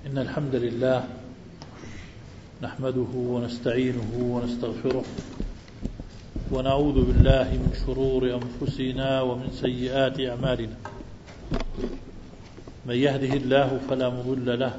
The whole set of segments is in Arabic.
إن الحمد لله نحمده ونستعينه ونستغفره ونعوذ بالله من شرور أنفسنا ومن سيئات أعمالنا. من يهده الله فلا مضل له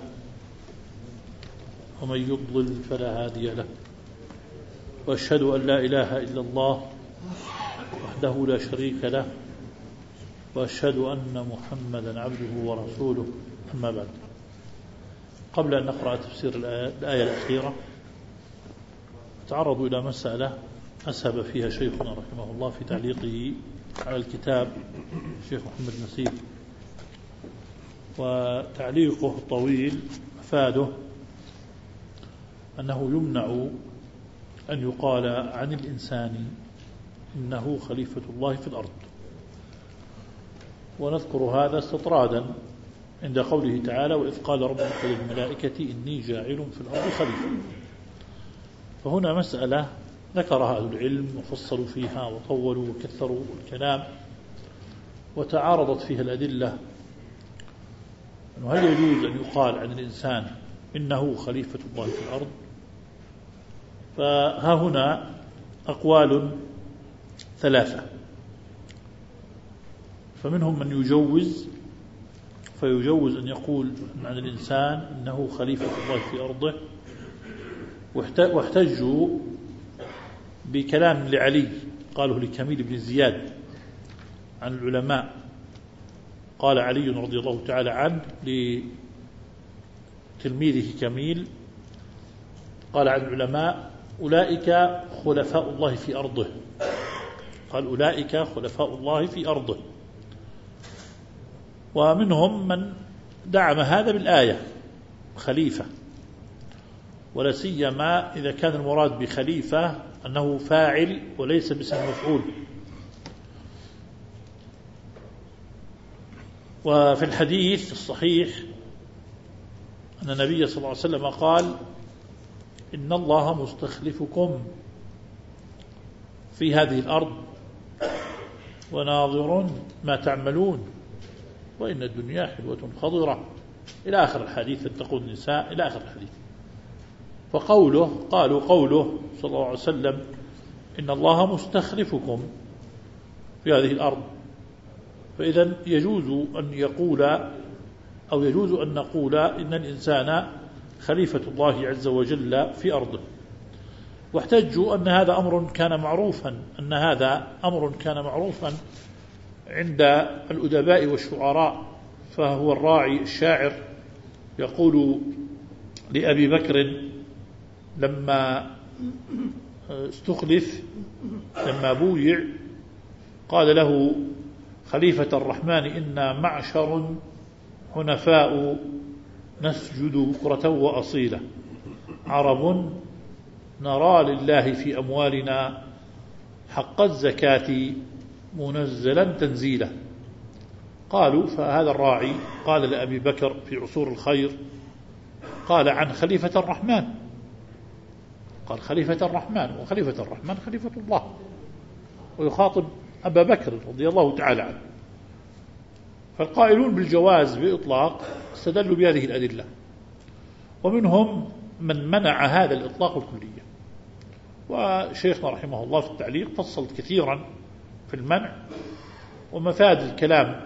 ومن يضلل فلا هادي له، وأشهد أن لا إله إلا الله وحده لا شريك له، وأشهد أن محمدا عبده ورسوله. أما بعد، قبل أن نقرأ تفسير الآية الأخيرة تعرضوا إلى مسألة أسهب فيها شيخنا رحمه الله في تعليقه على الكتاب الشيخ محمد نسيب، وتعليقه طويل أفاده أنه يمنع أن يقال عن الإنسان إنه خليفة الله في الأرض. ونذكر هذا استطرادا عند قوله تعالى: وإذ قال ربك للملائكة إني جاعل في الأرض خليفة. فهنا مسألة ذكرها أهل العلم وفصلوا فيها وطولوا وكثروا الكلام وتعارضت فيها الأدلة، أنه هل يجوز أن يقال عن الإنسان إنه خليفة الله في الأرض؟ فها هنا أقوال ثلاثة، فمنهم من يجوز فيجوز أن يقول عن الإنسان إنه خليفة الله في أرضه، واحتجوا بكلام لعلي قاله لكميل بن زياد عن العلماء. قال علي رضي الله تعالى عنه لتلميذه كميل، قال عن العلماء: أولئك خلفاء الله في أرضه. قال: أولئك خلفاء الله في أرضه. ومنهم من دعم هذا بالآية خليفة، ولا سيما إذا كان المراد بخليفة أنه فاعل وليس باسم مفعول. وفي الحديث الصحيح أن النبي صلى الله عليه وسلم قال: إن الله مستخلفكم في هذه الأرض وناظر ما تعملون وإن الدنيا حلوة خضرة، إلى آخر الحديث، اتقوا النساء، إلى آخر الحديث. قالوا قوله صلى الله عليه وسلم: إن الله مستخلفكم في هذه الأرض، فإذا يجوز أن يقول أو يجوز أن نقول إن الإنسان خليفة الله عز وجل في أرضه. واحتجوا أن هذا أمر كان معروفا عند الأدباء والشعراء، فهو الراعي الشاعر يقول لأبي بكر لما استخلف، لما بويع، قال له: خليفة الرحمن إنا معشر حنفاء نسجد بكرة وأصيلا، عرب نرى لله في أموالنا حق الزكاة منزلا تنزيلا. قالوا: فهذا الراعي قال لأبي بكر في عصور الخير، قال عن خليفة الرحمن، قال خليفة الرحمن، وخليفة الرحمن خليفة الله، ويخاطب أبا بكر رضي الله تعالى عنه. فالقائلون بالجواز بإطلاق استدلوا بهذه الأدلة، ومنهم من منع هذا الإطلاق الكلية. وشيخنا رحمه الله في التعليق فصل كثيرا في المنع، ومفاد الكلام،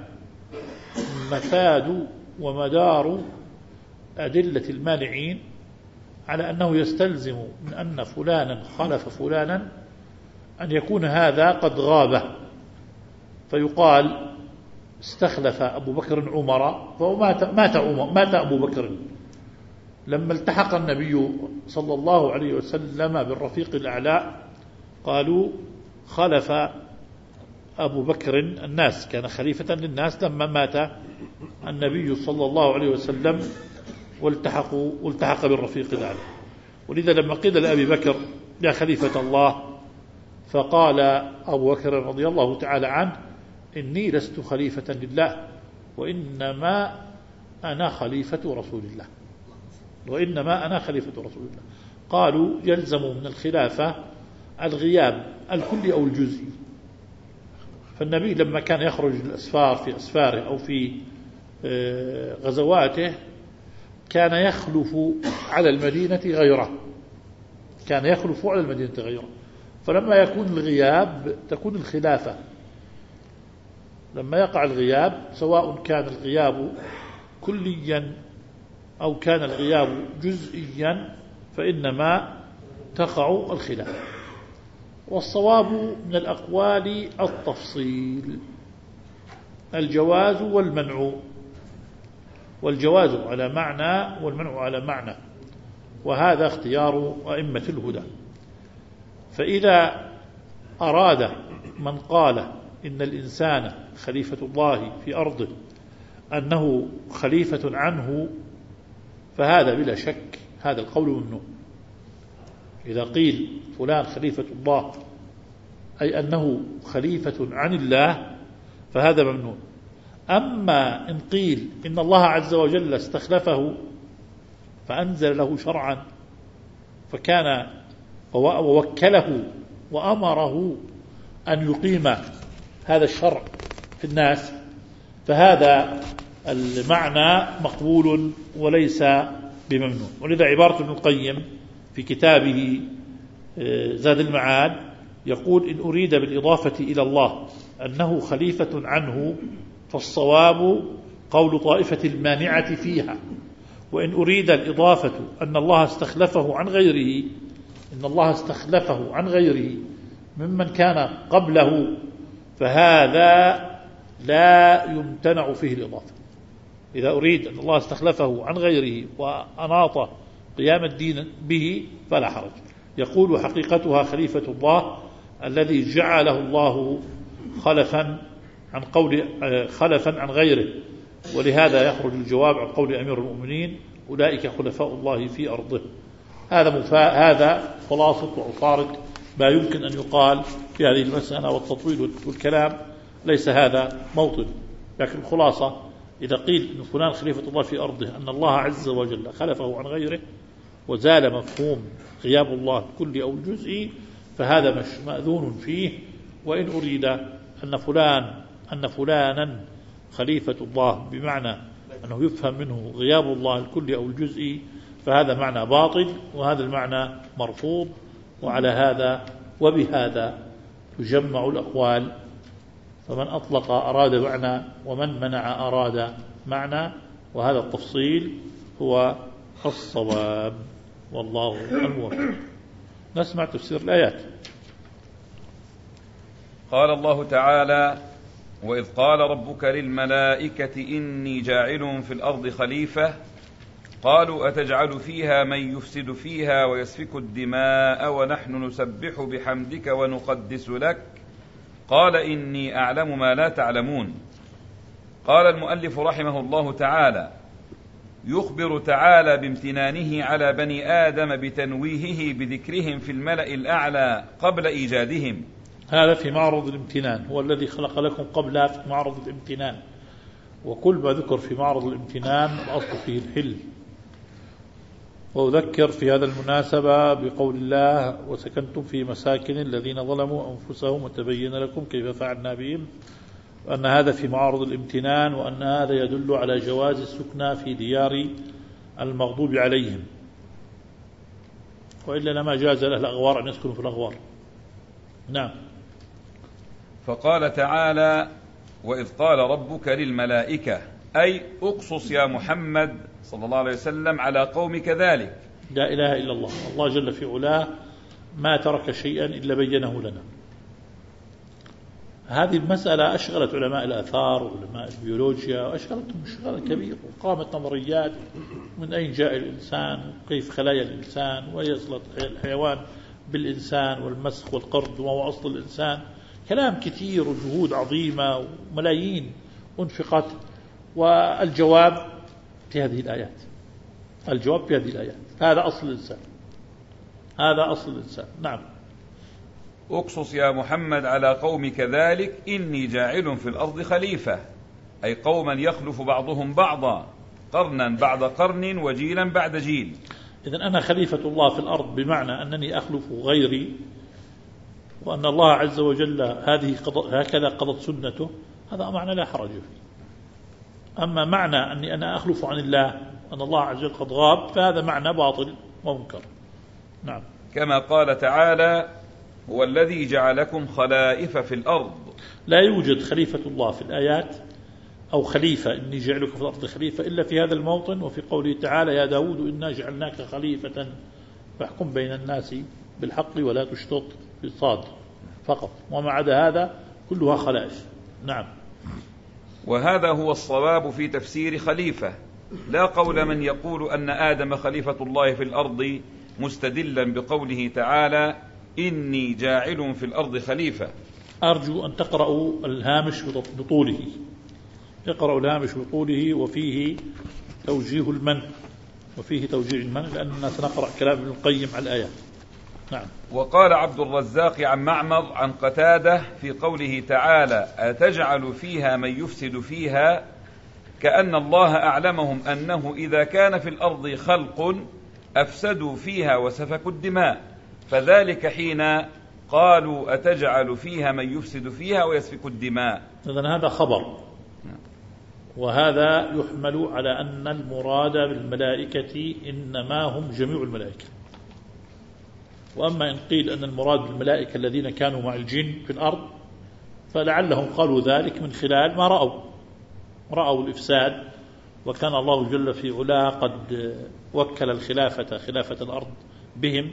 مفاد ومدار أدلة المانعين على أنه يستلزم من أن فلانا خلف فلانا أن يكون هذا قد غاب، فيقال: استخلف أبو بكر عمر، مات أبو بكر لما التحق النبي صلى الله عليه وسلم بالرفيق الأعلى، قالوا: خلف أبو بكر الناس، كان خليفة للناس لما مات النبي صلى الله عليه وسلم والتحق بالرفيق الأعلى. ولذا لما قيل لأبي بكر: يا خليفة الله، فقال أبو بكر رضي الله تعالى عنه: إني لست خليفة لله، وإنما أنا خليفة رسول الله، وإنما أنا خليفة رسول الله. قالوا: يلزم من الخلافة الغياب الكلي أو الجزئي. فالنبي لما كان يخرج الأسفار في أسفاره أو في غزواته كان يخلف على المدينة غيره، كان يخلف على المدينة غيره، فلما يكون الغياب تكون الخلافة. لما يقع الغياب سواء كان الغياب كليا أو كان الغياب جزئيا فإنما تقع الخلافة. والصواب من الأقوال التفصيل، الجواز والمنع، والجواز على معنى والمنع على معنى، وهذا اختيار أئمة الهدى. فإذا أراد من قال إن الإنسان خليفة الله في أرضه أنه خليفة عنه، فهذا بلا شك هذا القول ممنوع. إذا قيل فلان خليفة الله أي أنه خليفة عن الله فهذا ممنوع. أما إن قيل إن الله عز وجل استخلفه فأنزل له شرعا فكان ووكله وأمره أن يقيم هذا الشرع في الناس، فهذا المعنى مقبول وليس بممنوع. ولذا عبارة ابن القيم في كتابه زاد المعاد يقول: إن أريد بالإضافة إلى الله أنه خليفة عنه فالصواب قول طائفة المانعة فيها، وإن أريد الإضافة أن الله استخلفه عن غيره، إن الله استخلفه عن غيره ممن كان قبله، فهذا لا يمتنع فيه الإضافة. إذا أريد أن الله استخلفه عن غيره وأناط قيام الدين به فلا حرج. يقول: حقيقتها خليفة الله الذي جعله الله خلفا عن غيره. ولهذا يخرج الجواب عن قول أمير المؤمنين: أولئك خلفاء الله في أرضه. هذا خلاصة وعطارد ما يمكن أن يقال في هذه المسألة، والتطويل والكلام ليس هذا موطن. لكن الخلاصة إذا قيل أن فلان خليفة الله في أرضه أن الله عز وجل خلفه عن غيره وزال مفهوم غياب الله الكلي أو الجزئي فهذا مش مأذون فيه. وإن أريد أن فلانا خليفة الله بمعنى أنه يفهم منه غياب الله الكلي أو الجزئي فهذا معنى باطل، وهذا المعنى مرفوض. وعلى هذا وبهذا تجمع الأقوال، فمن أطلق أراد معنى، ومن منع أراد معنى، وهذا التفصيل هو الصواب، والله الموفق. نسمع تفسير الآيات. قال الله تعالى: وإذ قال ربك للملائكة إني جاعل في الأرض خليفة قالوا أتجعل فيها من يفسد فيها ويسفك الدماء ونحن نسبح بحمدك ونقدس لك قال إني أعلم ما لا تعلمون. قال المؤلف رحمه الله تعالى: يخبر تعالى بامتنانه على بني آدم بتنويهه بذكرهم في الملأ الأعلى قبل إيجادهم. هذا في معرض الامتنان، هو الذي خلق لكم قبلها في معرض الامتنان، وكل ما ذكر في معرض الامتنان الأصل فيه الحل. وأذكر في هذا المناسبة بقول الله: وسكنتم في مساكن الذين ظلموا أنفسهم وتبين لكم كيف فعلنا بهم، وأن هذا في معارض الامتنان، وأن هذا يدل على جواز السكنى في ديار المغضوب عليهم، وإلا لما جاز له الأغوار أن يسكنوا في الأغوار. نعم. فقال تعالى: وإذ قال ربك للملائكة، أي أقصص يا محمد صلى الله عليه وسلم على قومك ذلك. لا إله إلا الله، الله جل في علاه ما ترك شيئا إلا بينه لنا. هذه المسألة أشغلت علماء الآثار وعلماء البيولوجيا، وأشغلتهم شغل كبير، وقامت نظريات من أين جاء الإنسان، وكيف خلايا الإنسان، ويصل الحيوان بالإنسان، والمسخ والقرض وما هو أصل الإنسان. كلام كثير وجهود عظيمة وملايين أنفقت، والجواب في هذه الآيات. الجواب في هذه الآيات. هذا أصل الإنسان، هذا أصل الإنسان. نعم. أقصص يا محمد على قومك ذلك إني جاعل في الأرض خليفة، أي قوما يخلف بعضهم بعضا قرنا بعد قرن وجيلا بعد جيل. إذن أنا خليفة الله في الأرض بمعنى أنني أخلف غيري، وأن الله عز وجل هكذا قضت سنته، هذا معنى لا حرج فيه. أما معنى أني أنا أخلف عن الله أن الله عز وجل قد غاب، فهذا معنى باطل ومنكر. نعم. كما قال تعالى: هو الذي جعلكم خلائف في الأرض. لا يوجد خليفة الله في الآيات أو خليفة إني جعلك في الأرض خليفة إلا في هذا الموطن، وفي قوله تعالى: يا داود إنا جعلناك خليفة فاحكم بين الناس بالحق ولا تشطط بالصاد فقط، وما عدا هذا كلها خلائف. نعم. وهذا هو الصواب في تفسير خليفة، لا قول من يقول أن آدم خليفة الله في الأرض مستدلا بقوله تعالى: إني جاعل في الأرض خليفة. أرجو أن تقرأوا الهامش بطوله، اقرأوا الهامش بطوله، وفيه توجيه المن، لأننا سنقرأ كلام ابن القيم على الآيات. نعم. وقال عبد الرزاق عن معمر عن قتادة في قوله تعالى: أتجعل فيها من يفسد فيها، كأن الله أعلمهم أنه إذا كان في الأرض خلق أفسدوا فيها وسفكوا الدماء، فذلك حين قالوا أتجعل فيها من يفسد فيها ويسفك الدماء. إذن هذا خبر، وهذا يحمل على أن المراد بالملائكة إنما هم جميع الملائكة. وأما إن قيل أن المراد بالملائكة الذين كانوا مع الجن في الأرض، فلعلهم قالوا ذلك من خلال ما رأوا الإفساد، وكان الله جل في علاه قد وكل خلافة الأرض بهم،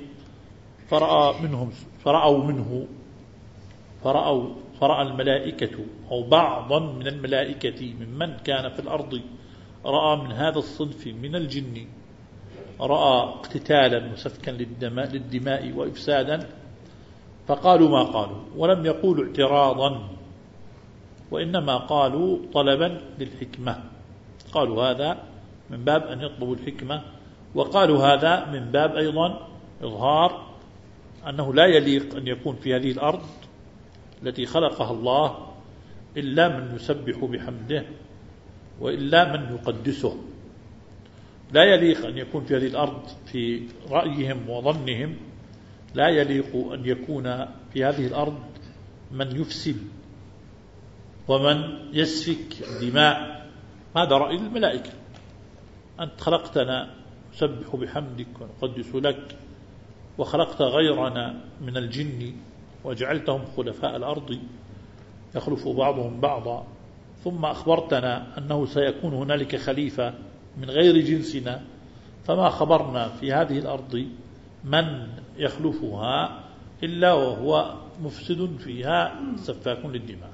فرأى الملائكة أو بعضا من الملائكة ممن كان في الأرض رأى من هذا الصنف من الجن، رأى اقتتالا وسفكا للدماء وإفسادا، فقالوا ما قالوا، ولم يقولوا اعتراضا، وإنما قالوا طلبا للحكمة. قالوا هذا من باب أن يطلبوا الحكمة، وقالوا هذا من باب أيضا إظهار أنه لا يليق أن يكون في هذه الأرض التي خلقها الله إلا من يسبح بحمده وإلا من يقدسه. لا يليق أن يكون في هذه الأرض في رأيهم وظنهم، لا يليق أن يكون في هذه الأرض من يفسد ومن يسفك الدماء. هذا رأي الملائكة. أنت خلقتنا نسبح بحمدك ونقدس لك، وخلقت غيرنا من الجن وجعلتهم خلفاء الأرض يخلف بعضهم بعضا، ثم أخبرتنا أنه سيكون هنالك خليفة من غير جنسنا، فما خبرنا في هذه الأرض من يخلفها إلا وهو مفسد فيها سفاك للدماء.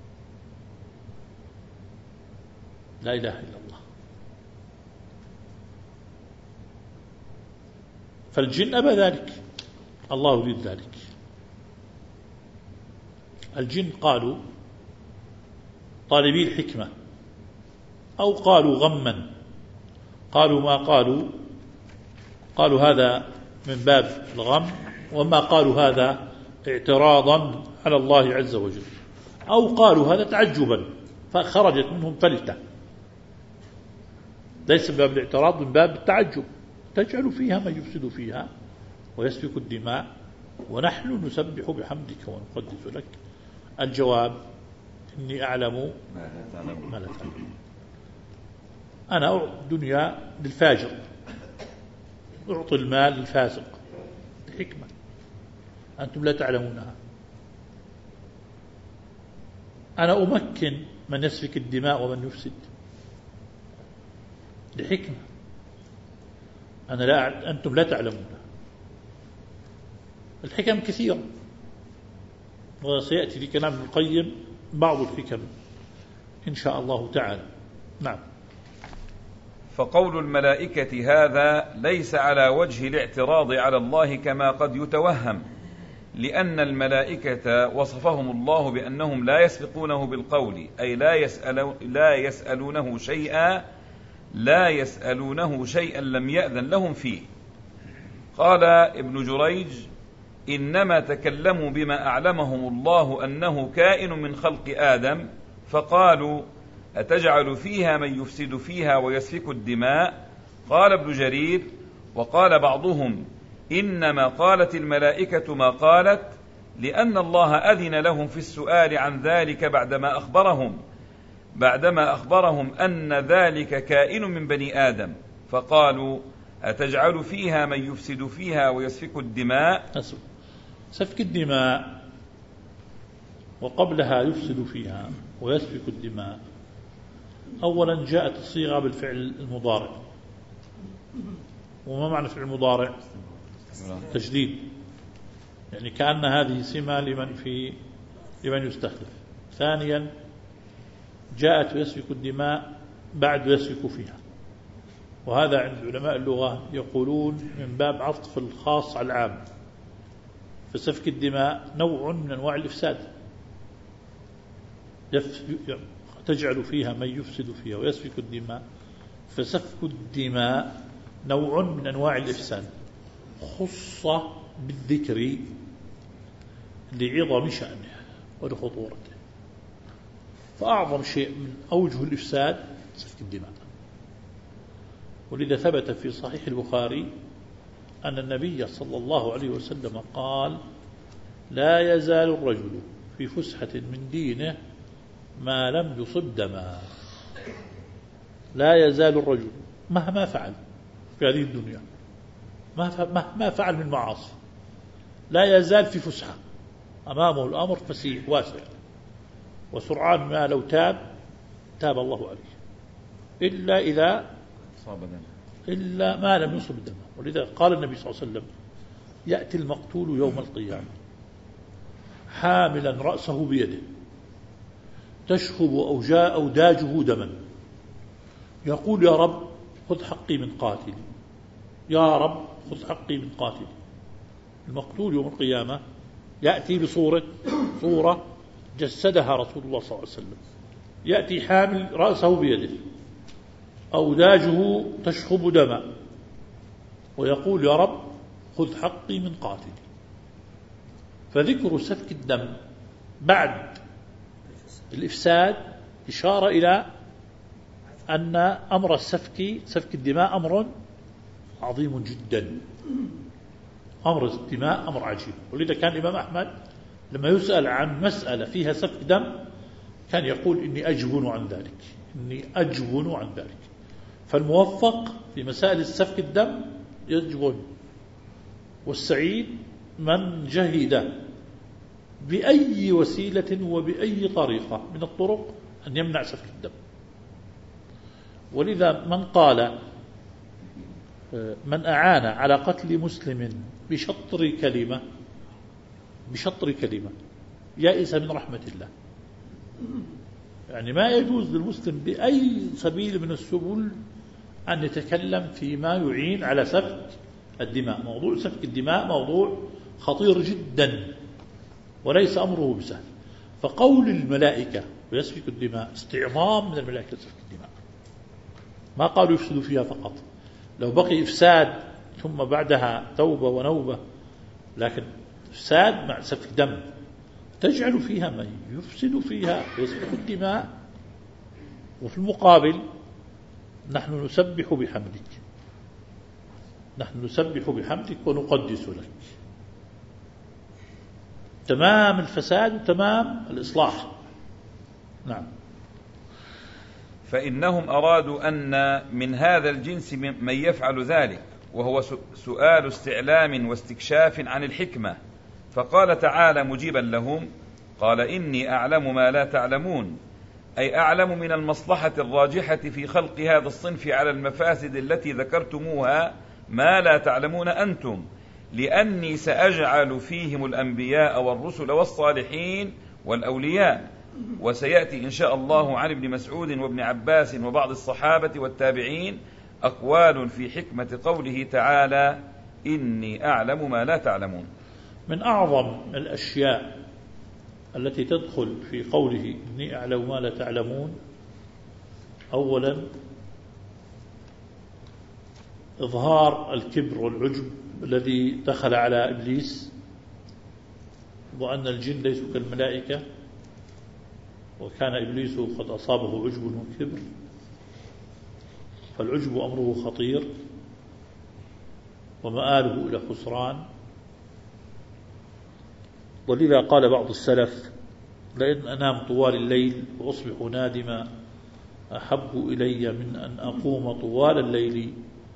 لا إله إلا الله. فالجن أبى ذلك، الله يريد ذلك. الجن قالوا طالبي الحكمة، أو قالوا غما، قالوا ما قالوا هذا من باب الغم، وما قالوا هذا اعتراضا على الله عز وجل، أو قالوا هذا تعجبا فخرجت منهم فلتة، ليس من باب الاعتراض، من باب التعجب. تجعل فيها من يفسد فيها ويسفك الدماء ونحن نسبح بحمدك ونقدس لك. الجواب: إني أعلم ما لا تعلم. أنا أعطي الدنيا للفاجر، أعطي المال للفاسق، لحكمة أنتم لا تعلمونها. أنا أمكن من يسفك الدماء ومن يفسد لحكمة أنتم لا تعلمونها. الحكم كثيرة، وسيأتي في كلام ابن القيم بعض الحكم إن شاء الله تعالى. نعم. فقول الملائكة هذا ليس على وجه الاعتراض على الله كما قد يتوهم، لأن الملائكة وصفهم الله بأنهم لا يسبقونه بالقول، أي لا يسألونه شيئا لم يأذن لهم فيه. قال ابن جريج: إنما تكلموا بما أعلمهم الله أنه كائن من خلق آدم، فقالوا أتجعل فيها من يفسد فيها ويسفك الدماء. قال ابن جرير: وقال بعضهم إنما قالت الملائكة ما قالت لأن الله أذن لهم في السؤال عن ذلك بعدما أخبرهم أن ذلك كائن من بني آدم، فقالوا أتجعل فيها من يفسد فيها ويسفك الدماء. سفك الدماء وقبلها يفسد فيها ويسفك الدماء. أولا جاءت الصيغة بالفعل المضارع. وما معنى فعل المضارع؟ تجديد، يعني كأن هذه سمة لمن يستخلف. ثانيا جاءت ويسفك الدماء بعد يسفك فيها، وهذا عند علماء اللغة يقولون من باب عطف الخاص على العام. فسفك الدماء نوع من أنواع الإفساد، تجعل فيها من يفسد فيها ويسفك الدماء، فسفك الدماء نوع من أنواع الإفساد خص بالذكر لعظم شأنه ولخطورته. فأعظم شيء من أوجه الإفساد سفك الدماء. ولذا ثبت في صحيح البخاري أن النبي صلى الله عليه وسلم قال: لا يزال الرجل في فسحة من دينه ما لم يصب دما. لا يزال الرجل مهما فعل في هذه الدنيا، مهما فعل من معاصي، لا يزال في فسحة، أمامه الأمر فسيح واسع، وسرعان ما لو تاب الله عليه، إلا ما لم يصب دما. ولذا قال النبي صلى الله عليه وسلم: يأتي المقتول يوم القيامة حاملا رأسه بيده تشخب أوداجه دما، يقول: يا رب خذ حقي من قاتلي، يا رب خذ حقي من قاتلي. المقتول يوم القيامة يأتي صورة جسدها رسول الله صلى الله عليه وسلم، يأتي حامل رأسه بيده أوداجه تشخب دما، ويقول: يا رب خذ حقي من قاتلي. فذكر سفك الدم بعد الإفساد إشارة إلى أن أمر سفك الدماء أمر عظيم جدا. أمر الدماء أمر عجيب. ولذا كان الإمام أحمد لما يسأل عن مسألة فيها سفك دم كان يقول: إني أجبن عن ذلك. فالموفق في مسائل السفك الدم يجبن، والسعيد من جهد بأي وسيلة وبأي طريقة من الطرق أن يمنع سفك الدم. ولذا من أعان على قتل مسلم بشطر كلمة يائس من رحمة الله. يعني ما يجوز للمسلم بأي سبيل من السبل أن يتكلم فيما يعين على سفك الدماء. موضوع سفك الدماء موضوع خطير جدا وليس أمره بسهل. فقول الملائكة ويسفك الدماء استعظام من الملائكة لسفك الدماء. ما قالوا يفسد فيها فقط، لو بقي إفساد ثم بعدها توبة ونوبة، لكن إفساد مع سفك دم. تجعل فيها من يفسد فيها ويسفك الدماء، وفي المقابل نحن نسبح بحمدك ونقدس لك. تمام الفساد وتمام الإصلاح. نعم. فإنهم أرادوا أن من هذا الجنس من يفعل ذلك، وهو سؤال استعلام واستكشاف عن الحكمة. فقال تعالى مجيبا لهم: قال إني أعلم ما لا تعلمون، أي أعلم من المصلحة الراجحة في خلق هذا الصنف على المفاسد التي ذكرتموها ما لا تعلمون أنتم، لأني سأجعل فيهم الأنبياء والرسل والصالحين والأولياء. وسيأتي إن شاء الله عن ابن مسعود وابن عباس وبعض الصحابة والتابعين أقوال في حكمة قوله تعالى: إني أعلم ما لا تعلمون. من أعظم الأشياء التي تدخل في قوله إني أعلم ما لا تعلمون، أولا إظهار الكبر والعجب الذي دخل على إبليس، وأن الجن ليسوا كالملائكة، وكان إبليس قد أصابه عجب وكبر، فالعجب أمره خطير ومآله إلى خسران. ولذا قال بعض السلف: لئن أنام طوال الليل وأصبح نادما أحب إلي من أن أقوم طوال الليل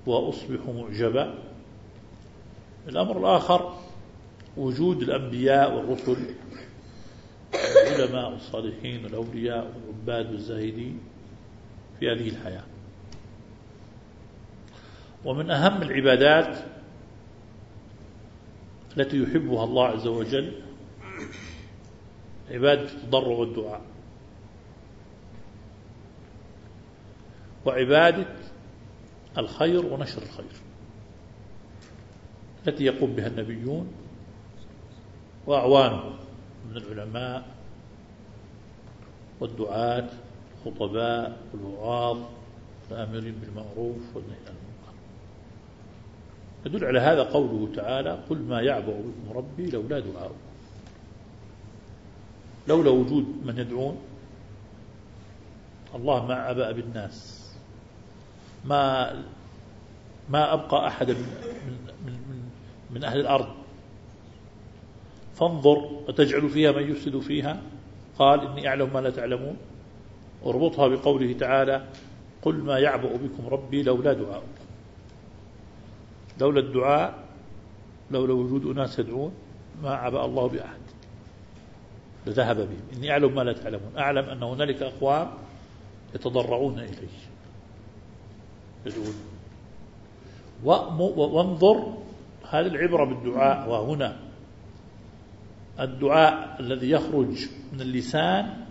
وأصبح معجبا. الأمر الآخر وجود الأنبياء والرسل والعلماء والصالحين والأولياء والعباد والزاهدين في هذه الحياة. ومن أهم العبادات التي يحبها الله عز وجل عبادة التضرع والدعاء، وعبادة الخير ونشر الخير التي يقوم بها النبيون وأعوانهم من العلماء والدعاة والخطباء والوعاظ والآمرين بالمعروف والنهي عن المنكر. يدل على هذا قوله تعالى: قل ما يعبأ بكم ربي لولا دعاؤكم. لولا وجود من يدعون الله ما عبأ بالناس، ما أبقى أحدا من أهل الأرض. فانظر أتجعل فيها من يفسد فيها قال إني أعلم ما لا تعلمون. اربطها بقوله تعالى: قل ما يعبأ بكم ربي لولا دعاؤكم. لولا الدعاء، لولا وجود أناس يدعون ما عبأ الله بأحد لذهب بهم. إني أعلم ما لا تعلمون، أعلم أن هنالك أقوام يتضرعون إليه يدعون. وانظر هذه العبرة بالدعاء، وهنا الدعاء الذي يخرج من اللسان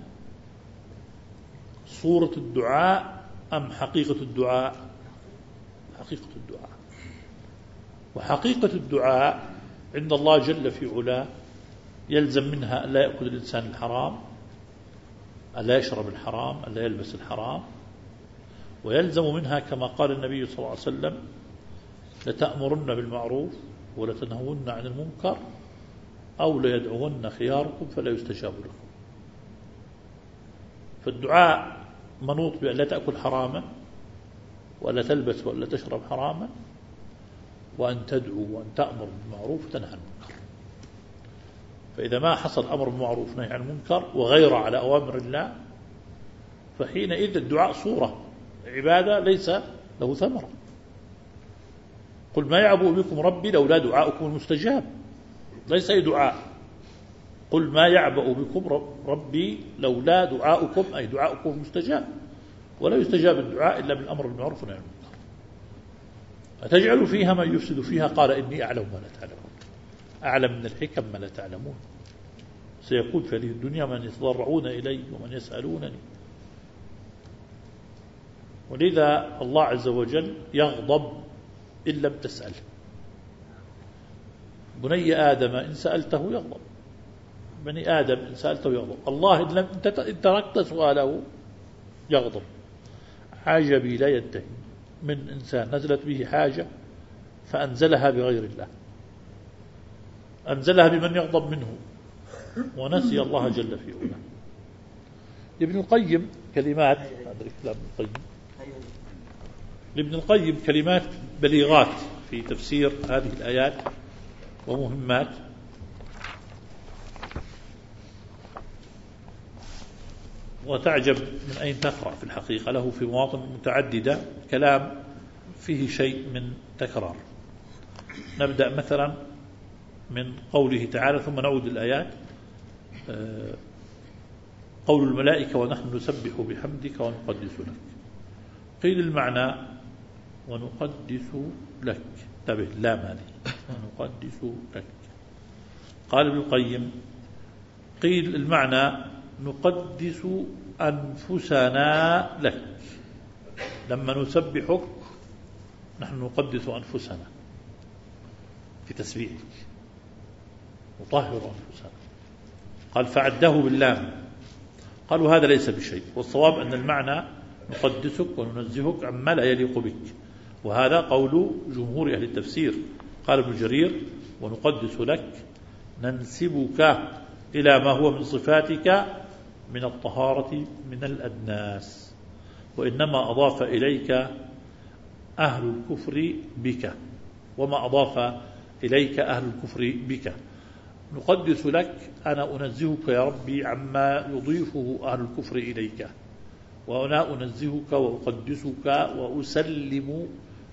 صورة الدعاء أم حقيقة الدعاء؟ حقيقة الدعاء. وحقيقة الدعاء عند الله جل في علاه يلزم منها ألا يأكل الإنسان الحرام، ألا يشرب الحرام، ألا يلبس الحرام. ويلزم منها كما قال النبي صلى الله عليه وسلم: لتأمرن بالمعروف ولتنهون عن المنكر أو ليدعون خياركم فلا يستجاب لكم. فالدعاء منوط بأن لا تأكل حراما ولا تلبس ولا تشرب حراما، وأن تدعو وأن تأمر بالمعروف وتنهى عن المنكر. فإذا ما حصل أمر بالمعروف ونهي عن المنكر وغير على أوامر الله، فحينئذ الدعاء صورة عبادة ليس له ثمرة. قل ما يعبأ بكم ربي لولا دعاؤكم المستجاب، ليس أي دعاء. قل ما يعبأ بكم ربي لولا دعاؤكم، أي دعاؤكم المستجاب، ولا يستجاب الدعاء إلا بالأمر بالمعروف والنهي عن المنكر. أتجعل فيها من يفسد فيها قال إني أعلم ما لا تعلمون. أعلم من الحكم ما لا تعلمون. سيكون في هذه الدنيا من يتضرعون إلي ومن يسألونني. ولذا الله عز وجل يغضب إن لم تسأل. بني آدم إن سألته يغضب، بني آدم إن سألته يغضب. الله إن تركت سؤاله يغضب. عجبي لا ينتهي من إنسان نزلت به حاجة فأنزلها بغير الله، أنزلها بمن يغضب منه ونسي الله جل في علاه. لابن القيم كلمات، أدري كلام ابن القيم، لابن القيم كلمات بليغات في تفسير هذه الآيات ومهمات. وتعجب من أين تقرأ في الحقيقة. له في مواطن متعددة كلام فيه شيء من تكرار. نبدأ مثلا من قوله تعالى ثم نعود الآيات. قول الملائكة ونحن نسبح بحمدك ونقدس لك. قيل المعنى ونقدس لك، انتبه لا مانع، ونقدس لك. قال ابن القيم قيل المعنى نقدس أنفسنا لك، لما نسبحك نحن نقدس أنفسنا في تسبيحك، نطهر أنفسنا. قال فعده باللام. قالوا هذا ليس بشيء، والصواب أن المعنى نقدسك وننزهك عما لا يليق بك، وهذا قول جمهور أهل التفسير. قال ابن جرير ونقدس لك ننسبك إلى ما هو من صفاتك من الطهارة من الأدناس، وإنما أضاف إليك أهل الكفر بك، وما أضاف إليك أهل الكفر بك. نقدس لك أنا أنزهك يا ربي عما يضيفه أهل الكفر إليك، وأنا أنزهك وأقدسك وأسلم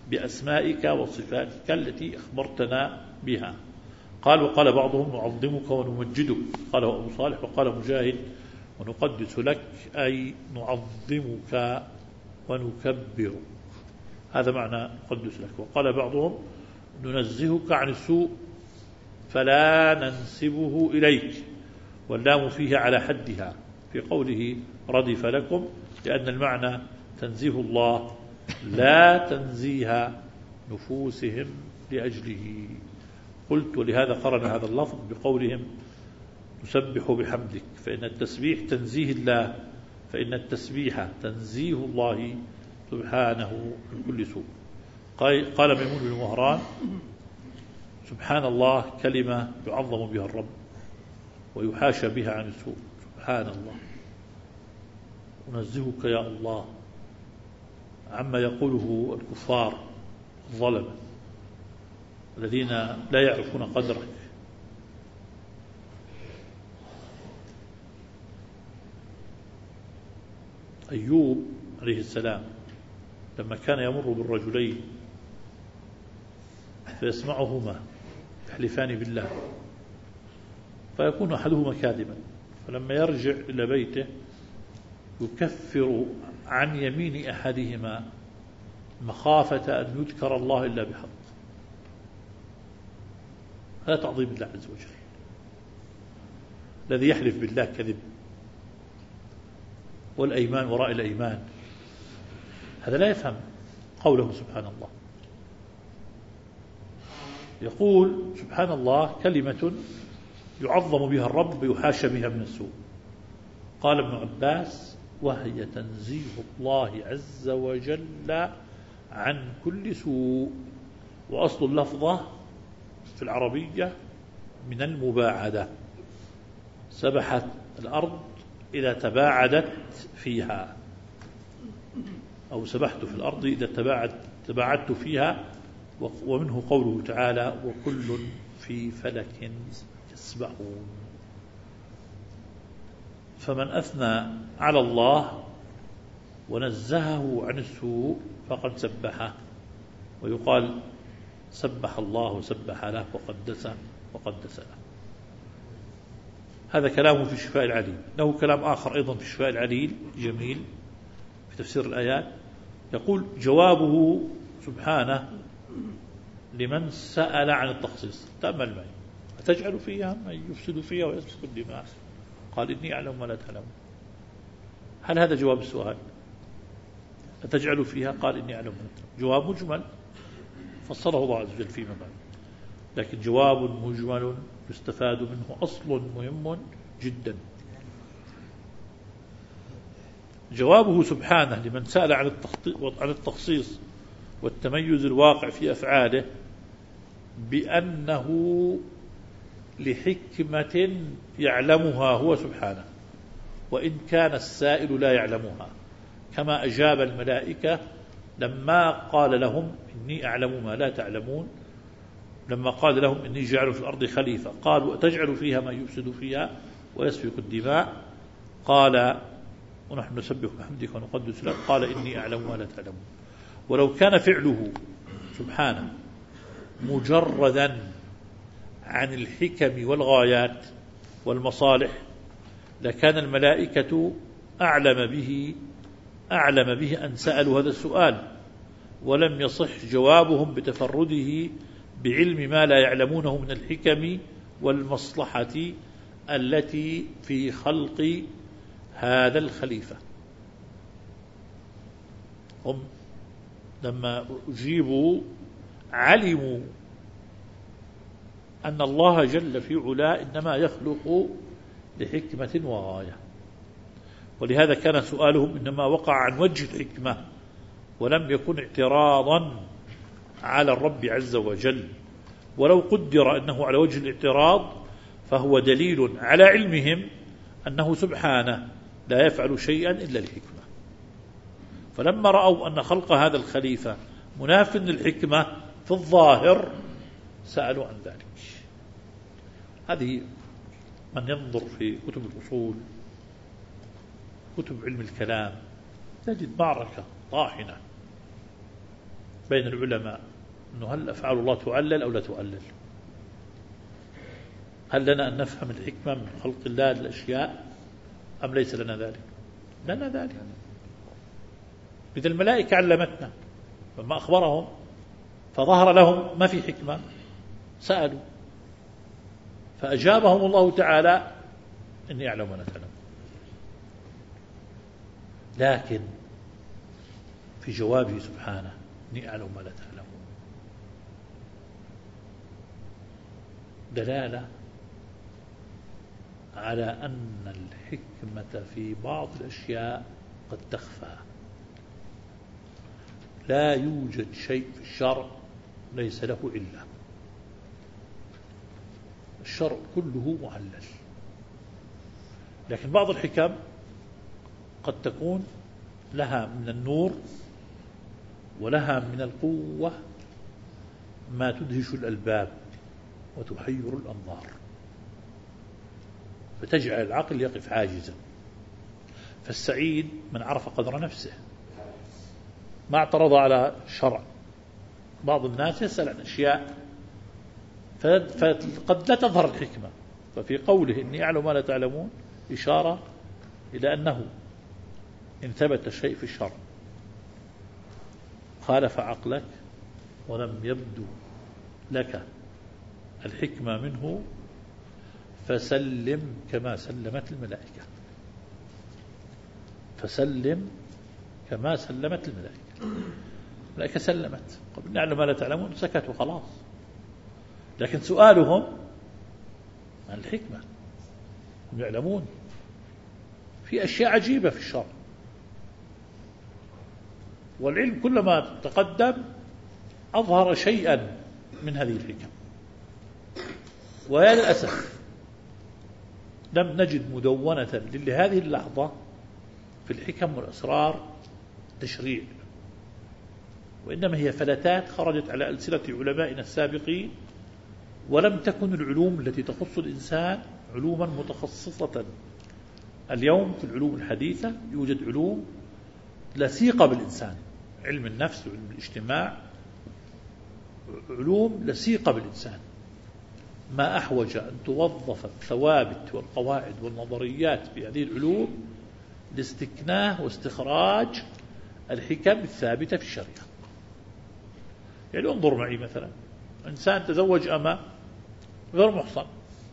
بأسمائك وصفاتك التي أخبرتنا بها. قال وقال بعضهم نعظمك ونمجدك، قاله أبو صالح. وقال مجاهد ونقدس لك أي نعظمك ونكبرك، هذا معنى نقدس لك. وقال بعضهم ننزهك عن السوء فلا ننسبه إليك، واللام فيه على حدها في قوله ردف لكم، لأن المعنى تنزيه الله لا تنزيه نفوسهم لأجله. قلت ولهذا قرن هذا اللفظ بقولهم نسبح بحمدك، فإن التسبيح تنزيه الله، فإن التسبيح تنزيه الله سبحانه من كل سوء. قال ميمون بن مهران سبحان الله كلمة يعظم بها الرب ويحاشى بها عن السوء. سبحان الله، أنزهك يا الله عما يقوله الكفار الظلمة الذين لا يعرفون قدرك. أيوب عليه السلام لما كان يمر بالرجلين فيسمعهما يحلفان بالله فيكون أحدهما كاذبا، فلما يرجع إلى بيته يكفر عن يمين أحدهما مخافة أن يذكر الله إلا بحق. هذا تعظيم الله عز وجل. الذي يحلف بالله كذب، والأيمان وراء الأيمان، هذا لا يفهم قوله سبحان الله. يقول سبحان الله كلمة يعظم بها الرب ويحاشى بها من السوء. قال ابن عباس وهي تنزيه الله عز وجل عن كل سوء. وأصل اللفظة في العربية من المباعدة، سبحت الأرض إذا تباعدت فيها، أو سبحت في الأرض إذا تباعدت فيها. ومنه قوله تعالى وكل في فلك يسبحون. فمن أثنى على الله ونزهه عن السوء فقد سبحه، ويقال سبح الله وسبح له وقدس له. هذا كلامه في شفاء العليل. له كلام آخر أيضا في شفاء العليل جميل في تفسير الآيات، يقول جوابه سبحانه لمن سأل عن التخصيص. تأمل معي، أتجعل فيها من يفسد فيها ويسفك الدماء قال إني أعلم ما لا تعلمون. هل هذا جواب السؤال؟ أتجعل فيها قال إني أعلم ما لا تعلمون. جواب مجمل فصله الله عز وجل فيما بعد، لكن جواب مجمل يستفاد منه أصل مهم جدا. جوابه سبحانه لمن سأل عن التخصيص والتميز الواقع في أفعاله بأنه لحكمة يعلمها هو سبحانه، وإن كان السائل لا يعلمها، كما أجاب الملائكة لما قال لهم إني أعلم ما لا تعلمون. لما قال لهم إني جعل في الأرض خليفة قالوا أتجعل فيها من يفسد فيها ويسفك الدماء قال ونحن نسبح بحمدك ونقدس لك قال إني أعلم ما لا تعلمون. ولو كان فعله سبحانه مجردا عن الحكم والغايات والمصالح لكان الملائكة أعلم به أن سألوا هذا السؤال، ولم يصح جوابهم بتفرده بعلم ما لا يعلمونه من الحكم والمصلحة التي في خلق هذا الخليفة. هم لما أجيبوا علموا أن الله جل في علا إنما يخلق لحكمة وغاية، ولهذا كان سؤالهم إنما وقع عن وجه الحكمة ولم يكن اعتراضا على الرب عز وجل. ولو قدر أنه على وجه الاعتراض فهو دليل على علمهم أنه سبحانه لا يفعل شيئا إلا لحكمة. فلما رأوا أن خلق هذا الخليفة مناف للحكمة في الظاهر سألوا عن ذلك. هذه من ينظر في كتب الأصول كتب علم الكلام تجد معركة طاحنة بين العلماء أنه هل أفعال الله تعلل أو لا تعلل؟ هل لنا أن نفهم الحكمة من خلق الله الأشياء أم ليس لنا ذلك؟ لنا ذلك. إذا الملائكة علمتنا، لما أخبرهم فظهر لهم ما في حكمة سألوا فأجابهم الله تعالى إني أعلم ولا تعلم. لكن في جوابه سبحانه إني أعلم ولا تعلم دلالة على أن الحكمة في بعض الأشياء قد تخفى. لا يوجد شيء في الشرع ليس له إلا، الشرع كله معلل. لكن بعض الحكم قد تكون لها من النور ولها من القوة ما تدهش الألباب وتحير الأنظار، فتجعل العقل يقف عاجزا. فالسعيد من عرف قدر نفسه، ما اعترض على الشرع. بعض الناس يسأل عن أشياء فقد لا تظهر الحكمة، ففي قوله إني أعلم ما لا تعلمون إشارة إلى أنه إن ثبت الشيء في الشرع خالف عقلك ولم يبدو لك الحكمة منه فسلم كما سلمت الملائكة، فسلم كما سلمت الملائكة. الملائكة سلمت قبل نعلم ما لا تعلمون، سكتوا خلاص. لكن سؤالهم عن الحكمة، هم يعلمون في أشياء عجيبة في الشرع، والعلم كلما تقدم أظهر شيئا من هذه الحكم. ويا للأسف لم نجد مدونة لهذه اللحظة في الحكم والأسرار تشريع، وإنما هي فلتات خرجت على ألسنة علمائنا السابقين، ولم تكن العلوم التي تخص الإنسان علوما متخصصة. اليوم في العلوم الحديثة يوجد علوم لصيقة بالإنسان، علم النفس وعلم الاجتماع، علوم لصيقة بالإنسان. ما أحوج أن توظف الثوابت والقواعد والنظريات في هذه العلوم لاستكناه واستخراج الحكم الثابتة في الشريعة. يعني انظر معي مثلا، إنسان تزوج أمة غير محصن،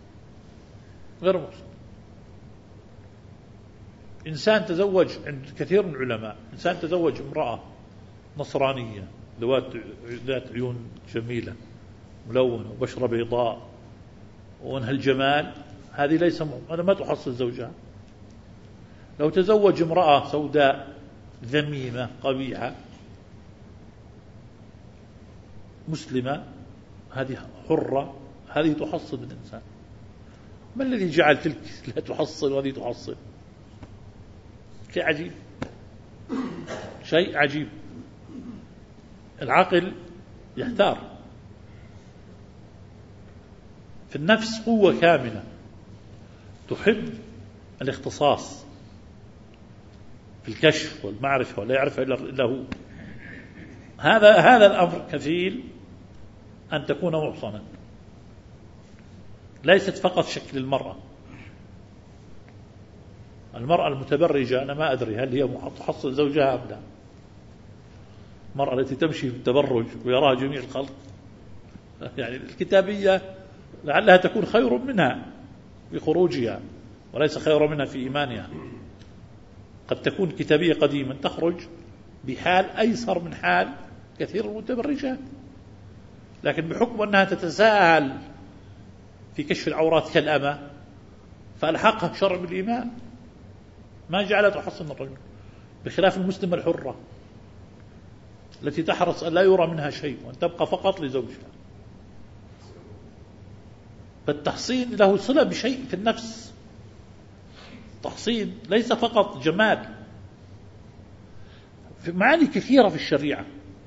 إنسان تزوج عند كثير من العلماء، إنسان تزوج امرأة نصرانية ذات عيون جميلة ملونة وبشرة بيضاء وانها الجمال، هذه ليس هذا ما تحصل زوجها. لو تزوج امرأة سوداء ذميمة قبيحة مسلمة، هذه حرة، هذه تحصل بالإنسان. ما الذي جعل تلك لا تحصل وهذه تحصل؟ شيء عجيب، شيء عجيب. العقل يحتار. في النفس قوة كامنة تحب الاختصاص في الكشف والمعرفة ولا يعرف إلا هو. هذا الأمر كفيل أن تكون محصنا. ليست فقط شكل المرأة المتبرجة، أنا ما أدري هل هي تحصل زوجها أم لا. المرأة التي تمشي بالتبرج ويراها جميع الخلق، يعني الكتابية لعلها تكون خير منها بخروجها وليس خير منها في إيمانها. قد تكون كتابية قديما تخرج بحال أيسر من حال كثير من المتبرجات، لكن بحكم أنها تتساهل في كشف العورات كالأمة فألحقها شرع بالإيمان، ما جعلها تحصن الرجل، بخلاف المسلمة الحرة التي تحرص أن لا يرى منها شيء وأن تبقى فقط لزوجها. فالتحصين له صلة بشيء في النفس. التحصين ليس فقط جمال، في معاني كثيرة في الشريعة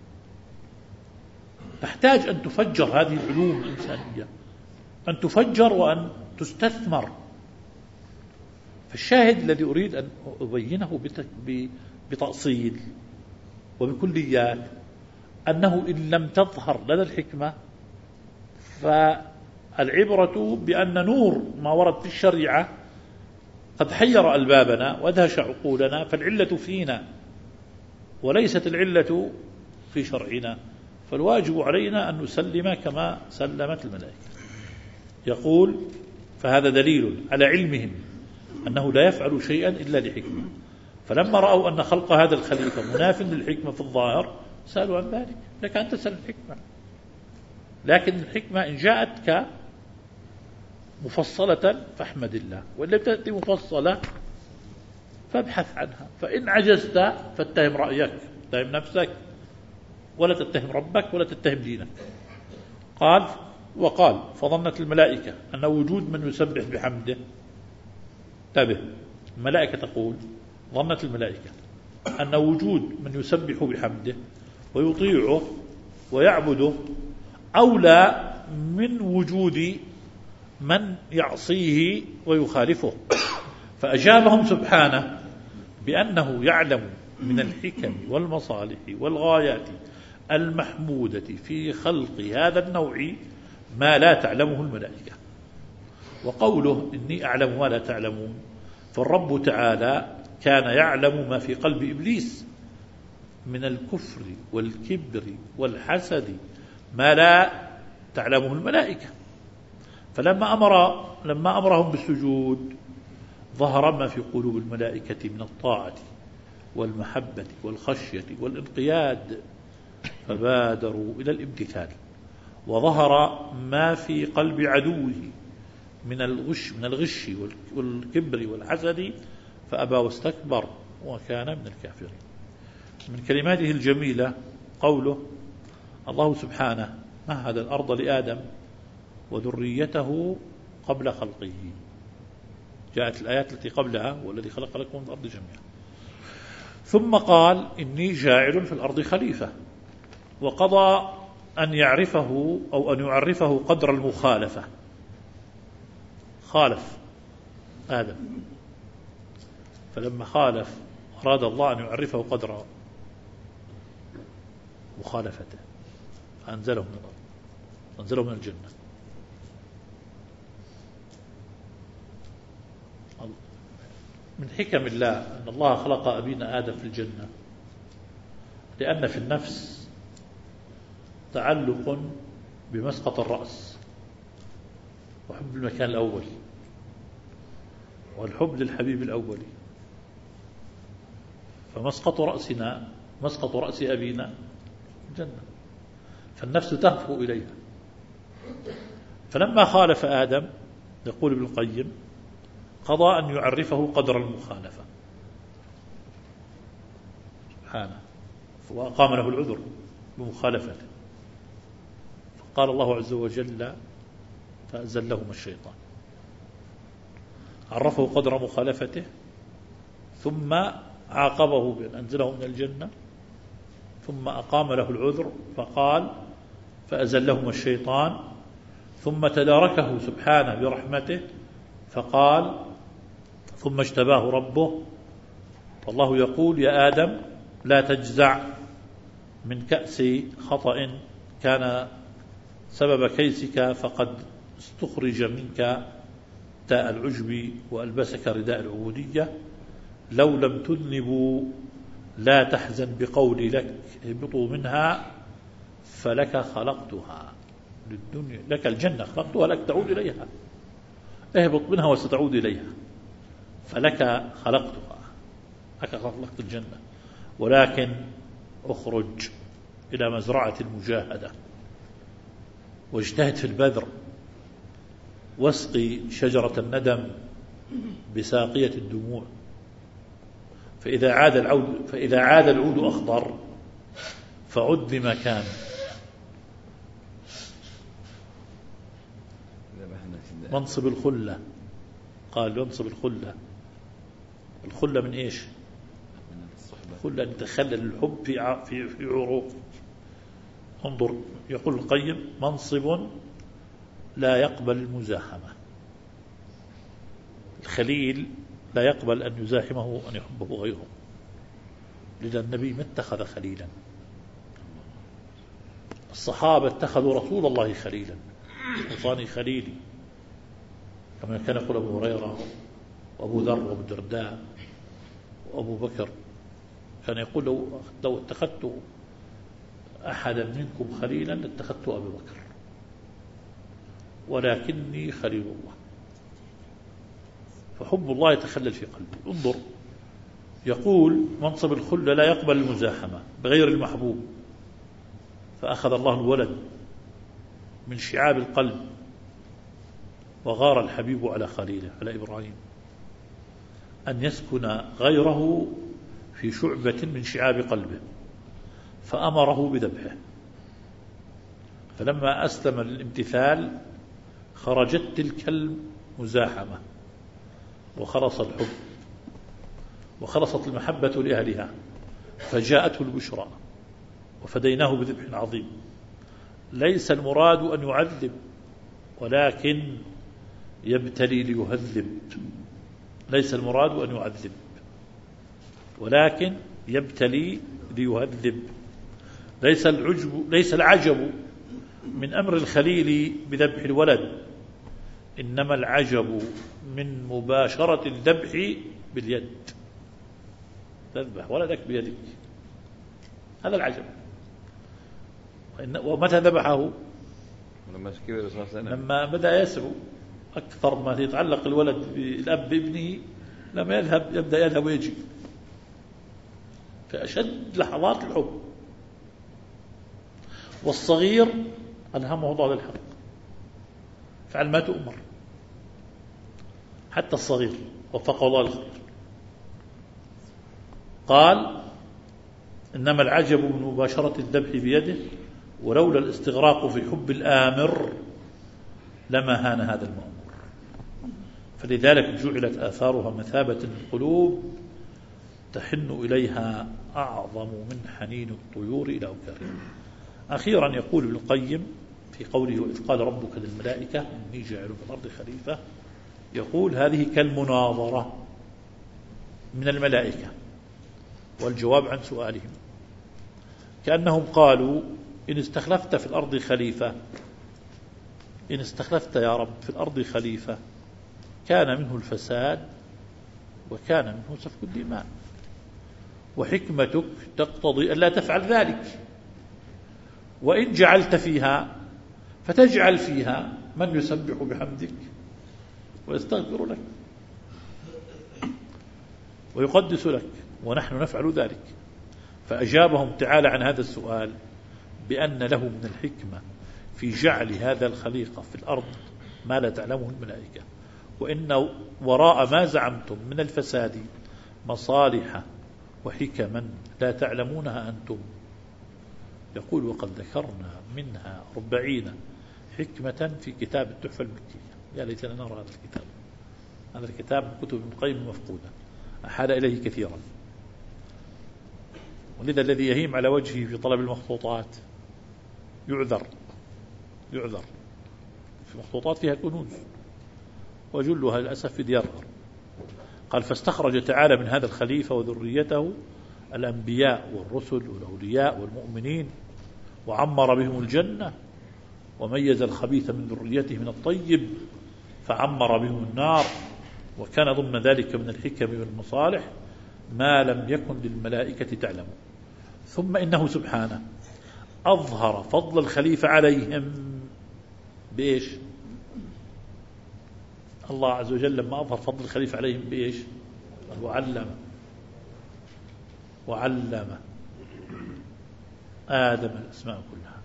تحتاج أن تفجر هذه العلوم الإنسانية، أن تفجر وأن تستثمر. فالشاهد الذي أريد أن أبينه بتأصيل وبكليات أنه إن لم تظهر لدى الحكمة فالعبرة بأن نور ما ورد في الشريعة قد حير ألبابنا وادهش عقولنا، فالعلة فينا وليست العلة في شرعنا، فالواجب علينا أن نسلم كما سلمت الملائكة. يقول: فهذا دليل على علمهم أنه لا يفعل شيئا إلا لحكمة، فلما رأوا أن خلق هذا الخليفة مناف للحكمة في الظاهر سألوا عن ذلك. لك أن تسأل الحكمة، لكن الحكمة إن جاءتك مفصلة فاحمد الله، وإن لم تأتي مفصلة فابحث عنها. فإن عجزت فاتهم رأيك، اتهم نفسك، ولا تتهم ربك ولا تتهم دينك. وقال: فظنت الملائكة أن وجود من يسبح بحمده. انتبه، الملائكة تقول: ظنت الملائكة أن وجود من يسبح بحمده ويطيعه ويعبده أولى من وجود من يعصيه ويخالفه، فأجابهم سبحانه بأنه يعلم من الحكم والمصالح والغايات المحمودة في خلق هذا النوع ما لا تعلمه الملائكة. وقوله: إني أعلم ما لا تعلمون، فالرب تعالى كان يعلم ما في قلب إبليس من الكفر والكبر والحسد ما لا تعلمه الملائكة، فلما أمرهم بالسجود ظهر ما في قلوب الملائكة من الطاعة والمحبة والخشية والانقياد، فبادروا إلى الامتثال. وظهر ما في قلب عدوه من الغش والكبر والحسد، فأبى واستكبر وكان من الكافرين. من كلماته الجميلة قوله: الله سبحانه مهد الأرض لآدم وذريته قبل خلقه. جاءت الآيات التي قبلها: والذي خلق لكم من الأرض جميعا. ثم قال: إني جاعل في الأرض خليفة، وقضى أن يعرفه أو أن يعرفه قدر المخالفة. خالف آدم، فلما خالف أراد الله أن يعرفه قدر مخالفته، فأنزله من الأرض، أنزله من الجنة. من حكم الله أن الله خلق أبينا آدم في الجنة، لأن في النفس تعلق بمسقط الرأس وحب المكان الأول والحب للحبيب الأولي، فمسقط رأسنا مسقط رأس أبينا الجنة، فالنفس تهفو إليها. فلما خالف آدم، يقول ابن القيم: قضى أن يعرفه قدر المخالفة سبحانه، وأقام له العذر بمخالفته، فقال الله عز وجل: فأزلهما الشيطان. عرفه قدر مخالفته، ثم عاقبه بأن أنزله من الجنة، ثم أقام له العذر، فقال: فأزلهما الشيطان، ثم تداركه سبحانه برحمته، فقال: ثم اجتباه ربه. والله يقول: يا آدم لا تجزع من كأس خطأ كان سبب كيسك، فقد استخرج منك تاء العجب وألبسك رداء العبودية. لو لم تذنبوا لا تحزن بقولي لك اهبطوا منها فلك خلقتها للدنيا، لك الجنة خلقتها لك تعود إليها، اهبط منها وستعود إليها، فلك خلقتها، لك خلقت الجنة، ولكن اخرج إلى مزرعة المجاهدة واجتهد في البذر، واسقي شجرة الندم بساقية الدموع، فإذا عاد العود أخضر فعد لما كان. منصب الخلة، قال منصب الخلة من إيش؟ الخلة أن تخلل الحب في عروق. انظر، يقول القيم: منصب لا يقبل المزاحمة، الخليل لا يقبل أن يزاحمه أن يحبه غيره، لذا النبي ما اتخذ خليلا، الصحابة اتخذوا رسول الله خليلا، وصاني خليلي، كما كان يقول أبو هريرة وأبو ذر وأبو الدرداء وأبو بكر، كان يقول لو اتخذت أحدا منكم خليلا لاتخذت أبي بكر، ولكني خليل الله. فحب الله يتخلل في قلبه. انظر، يقول منصب الخلة لا يقبل المزاحمة بغير المحبوب، فأخذ الله الولد من شعاب القلب وغار الحبيب على خليله على إبراهيم أن يسكن غيره في شعبة من شعاب قلبه، فأمره بذبحه. فلما أسلم للامتثال خرجت تلك المزاحمة وخلص الحب وخلصت المحبة لأهلها، فجاءته البشرى وفديناه بذبح عظيم. ليس المراد أن يعذب، ولكن يبتلي ليهذب. ليس المراد أن يعذب، ولكن يبتلي ليهذب. ليس العجب من أمر الخليل بذبح الولد، إنما العجب من مباشرة الذبح باليد. تذبح ولدك بيدك، هذا العجب. ومتى ذبحه؟ لما بدأ يسرو أكثر ما يتعلق الولد بالأب بابنه، لما يبدأ يذهب ويجي في أشد لحظات الحب. والصغير ألهمه الله الحق، فعل ما تؤمر، حتى الصغير وفقه الله الخير. قال إنما العجب من مباشرة الذبح بيده، ولولا الاستغراق في حب الآمر لما هان هذا المأمور. فلذلك جعلت آثارها مثابة القلوب تحن إليها أعظم من حنين الطيور إلى أوكارها. أخيرا يقول ابن القيم في قوله وإذ قال ربك للملائكة إني جاعل في الأرض خليفة، يقول هذه كالمناظرة من الملائكة والجواب عن سؤالهم، كأنهم قالوا إن استخلفت في الأرض خليفة، إن استخلفت يا رب في الأرض خليفة كان منه الفساد وكان منه سفك الدماء، وحكمتك تقتضي ألا تفعل ذلك، وإن جعلت فيها فتجعل فيها من يسبح بحمدك ويستغفر لك ويقدس لك، ونحن نفعل ذلك. فأجابهم تعالى عن هذا السؤال بأن له من الحكمة في جعل هذا الخليقة في الأرض ما لا تعلمه الملائكة، وإن وراء ما زعمتم من الفساد مصالح وحكما لا تعلمونها أنتم. يقول وقد ذكرنا منها 40 حكمة في كتاب التحفة المكية. يا ليتنا نرى هذا الكتاب. هذا الكتاب من كتب ابن القيم مفقودة، أحال إليه كثيرا، ولذا الذي يهيم على وجهه في طلب المخطوطات يعذر في مخطوطات فيها كنوز وجلها للأسف في ديار الأرض. قال فاستخرج تعالى من هذا الخليفة وذريته الأنبياء والرسل والأولياء والمؤمنين، وعمر بهم الجنة، وميز الخبيث من ذريته من الطيب فعمر بهم النار، وكان ضمن ذلك من الحكم والمصالح ما لم يكن للملائكة تعلم. ثم إنه سبحانه أظهر فضل الخليفة عليهم بإيش؟ الله عز وجل لما أظهر فضل الخليفة عليهم بإيش؟ وعلم آدم الأسماء كلها.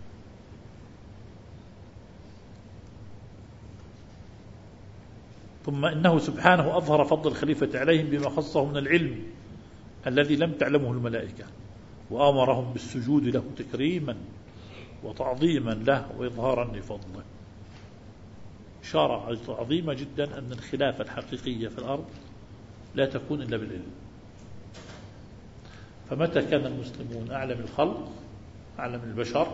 ثم إنه سبحانه أظهر فضل الخليفة عليهم بما خصه من العلم الذي لم تعلمه الملائكة، وأمرهم بالسجود له تكريما وتعظيما له وإظهارا لفضله. إشارة عظيمة جدا أن الخلافة الحقيقية في الأرض لا تكون إلا بالعلم. فمتى كان المسلمون أعلم الخلق أعلم البشر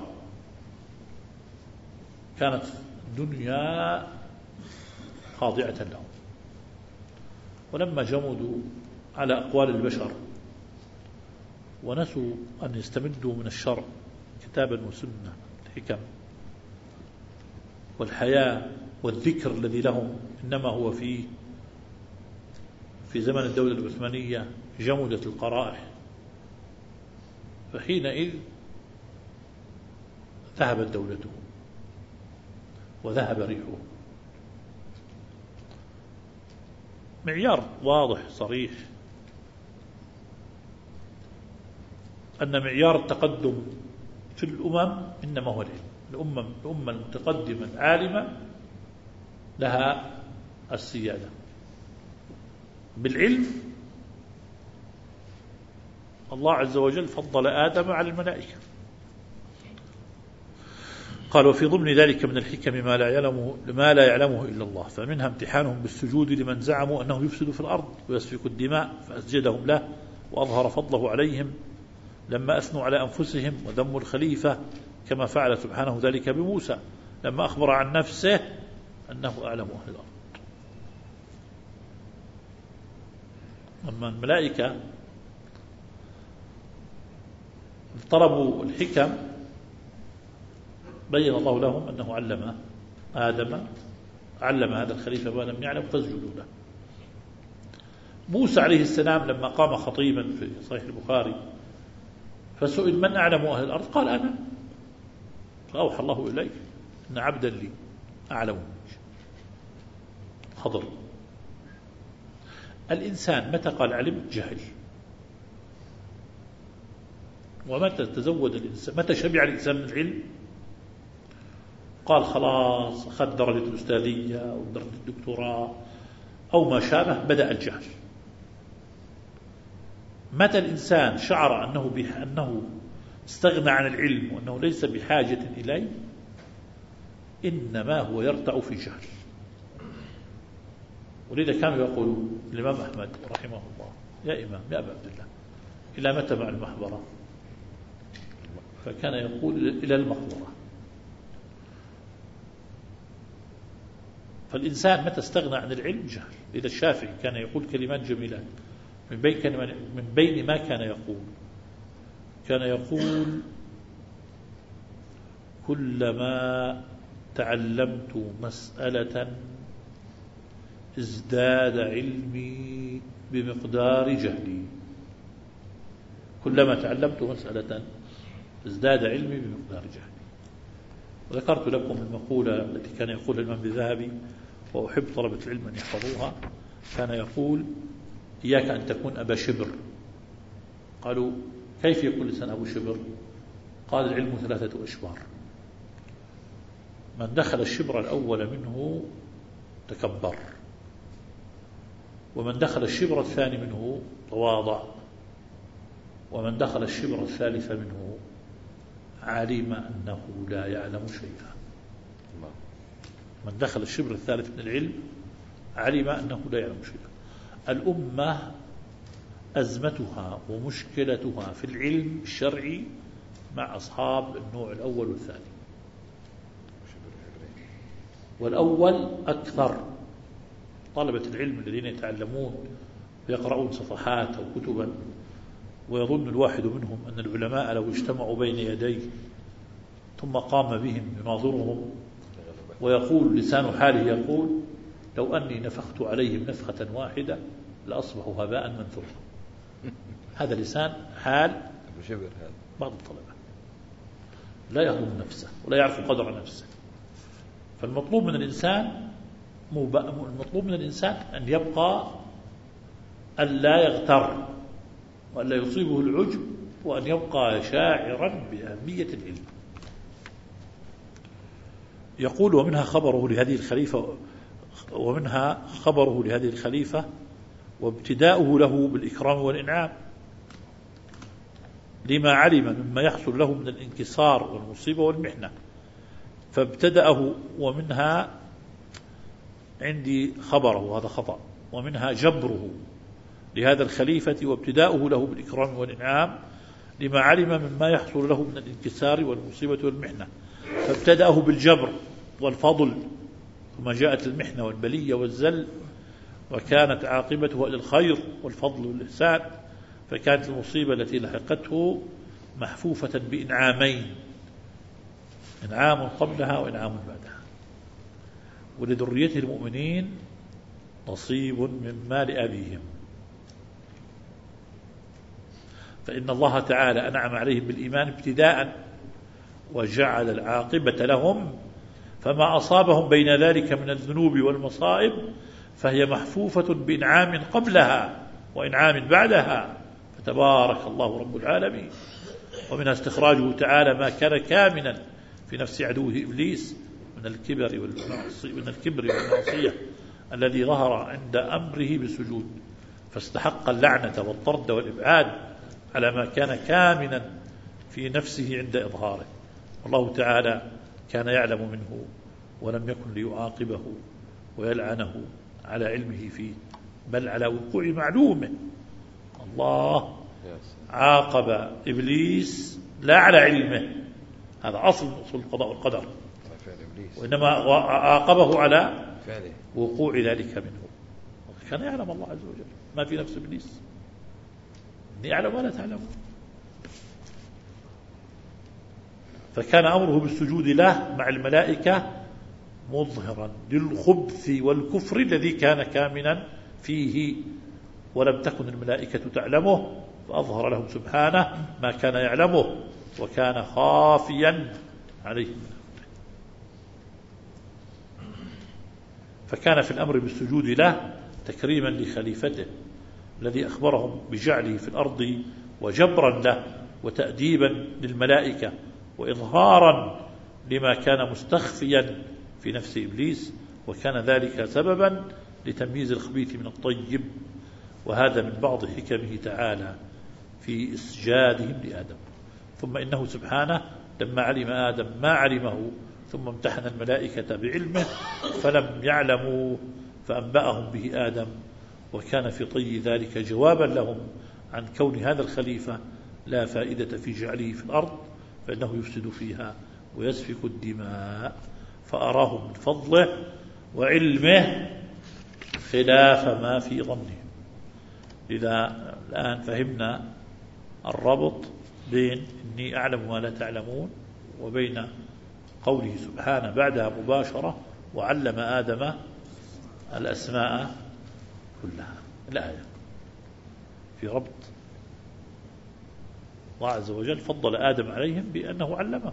كانت الدنيا خاضعة لهم. ولما جمدوا على أقوال البشر ونسوا أن يستمدوا من الشرع كتابا وسنة الحكم والحياة والذكر الذي لهم إنما هو في زمن الدولة العثمانية جمدت القرائح، فحينئذ ذهبت دولته وذهب ريحه. معيار واضح صريح أن معيار التقدم في الأمم إنما هو العلم. الأمة المتقدمة العالمة لها السيادة بالعلم. الله عز وجل فضل آدم على الملائكة، قال وفي ضمن ذلك من الحكم ما لا يعلمه إلا الله، فمنها امتحانهم بالسجود لمن زعموا أنه يفسد في الأرض ويسفك الدماء فأسجدهم له وأظهر فضله عليهم لما أثنوا على أنفسهم وذموا الخليفة، كما فعل سبحانه ذلك بموسى لما أخبر عن نفسه أنه أعلم أهل الأرض. أما الملائكة طلبوا الحكم بين الله لهم أنه علم هذا الخليفة ما لم يعلم فاسجدوا له. موسى عليه السلام لما قام خطيبا في صحيح البخاري فسئل من أعلم أهل الأرض قال أنا، فأوحى الله إليه إن عبدا لي أعلم خضر. الإنسان متى قال علم جهل، ومتى تزود الإنسان متى شبع الإنسان من العلم قال خلاص أخذ درجة الأستاذية أو درجة الدكتوراه أو ما شابه بدأ الجهل. متى الإنسان شعر أنه استغنى عن العلم وأنه ليس بحاجة إليه إنما هو يرتع في جهل. ولذا كانوا يقولون الإمام أحمد رحمه الله يا إمام يا أبا عبد الله إلى متى مع المحبرة؟ فكان يقول إلى المقبرة. فالإنسان متى استغنى عن العلم جهل. إذا الشافعي كان يقول كلمات جميلات من بين ما كان يقول كلما تعلمت مسألة ازداد علمي بمقدار جهلي. كلما تعلمت مسألة ازداد علمي بمقدار جهلي. وذكرت لكم المقولة التي كان يقولها الإمام الذهبي وأحب طلبة العلم أن يحفظوها. كان يقول إياك أن تكون أبا شبر. قالوا كيف يكون الإنسان أبو شبر؟ قال العلم 3 أشبار، من دخل الشبر الأول منه تكبر، ومن دخل الشبر الثاني منه تواضع، ومن دخل الشبر الثالث منه علم أنه لا يعلم شيئا. من دخل الشبر الثالث من العلم علم أنه لا يعلم شيئا. الأمة أزمتها ومشكلتها في العلم الشرعي مع أصحاب النوع الأول والثاني. والأول أكثر طلبة العلم الذين يتعلمون ويقرؤون صفحات أو كتبا، ويظن الواحد منهم أن العلماء لو اجتمعوا بين يديه ثم قام بهم يناظرهم ويقول لسان حاله يقول لو أني نفخت عليهم نفخة واحدة لأصبحوا هباء منثورا. هذا لسان حال بعض الطلبة لا يهضم نفسه ولا يعرف قدر نفسه. فالمطلوب من الإنسان أن يبقى أن لا يغتر وأن لا يصيبه العجب وأن يبقى شاعرا بأهمية العلم. يقول ومنها خبره لهذه الخليفة وابتداؤه له بالإكرام والإنعام لما علم مما يحصل له من الانكسار والمصيبة والمحنة، فابتدأه ومنها عندي خبره هذا خطأ، ومنها جبره لهذا الخليفة وابتداؤه له بالإكرام والإنعام لما علم مما يحصل له من الانكسار والمصيبة والمحنة، فابتدأه بالجبر والفضل ثم جاءت المحنة والبلية والزل وكانت عاقبته إلى الخير والفضل والإحسان، فكانت المصيبة التي لحقته محفوفة بإنعامين إنعام قبلها وإنعام بعدها. ولذريته المؤمنين نصيب من مال أبيهم، فإن الله تعالى أنعم عليهم بالإيمان ابتداء وجعل العاقبة لهم، فما أصابهم بين ذلك من الذنوب والمصائب فهي محفوفة بإنعام قبلها وإنعام بعدها، فتبارك الله رب العالمين. ومنها استخراجه تعالى ما كان كامنا في نفس عدوه إبليس من الكبر والمعصية الذي ظهر عند أمره بالسجود، فاستحق اللعنة والطرد والإبعاد على ما كان كامنا في نفسه عند إظهاره. والله تعالى كان يعلم منه ولم يكن ليعاقبه ويلعنه على علمه فيه، بل على وقوع معلومه. الله عاقب إبليس لا على علمه، هذا أصل القضاء والقدر، وإنما عاقبه على وقوع ذلك منه. كان يعلم الله عز وجل ما في نفس إبليس، إني أعلم ولا تعلمون. فكان أمره بالسجود له مع الملائكة مظهرا للخبث والكفر الذي كان كامنا فيه، ولم تكن الملائكة تعلمه فأظهر لهم سبحانه ما كان يعلمه وكان خافيا عليهم. فكان في الأمر بالسجود له تكريما لخليفته الذي أخبرهم بجعله في الأرض وجبرا له وتأديبا للملائكة وإظهارا لما كان مستخفيا في نفس إبليس، وكان ذلك سببا لتمييز الخبيث من الطيب. وهذا من بعض حكمه تعالى في إسجادهم لآدم. ثم إنه سبحانه لما علم آدم ما علمه ثم امتحن الملائكة بعلمه فلم يعلموا فأنبأهم به آدم، وكان في طي ذلك جوابا لهم عن كون هذا الخليفة لا فائدة في جعله في الأرض، فإنه يفسد فيها ويسفك الدماء، فأراهم من فضله وعلمه خلاف ما في ظنهم. إذا الآن فهمنا الربط بين إني أعلم ما لا تعلمون وبين قوله سبحانه بعدها مباشرة وعلم آدم الأسماء كلها. الآية في ربط الله عز وجل فضل آدم عليهم بأنه علمه،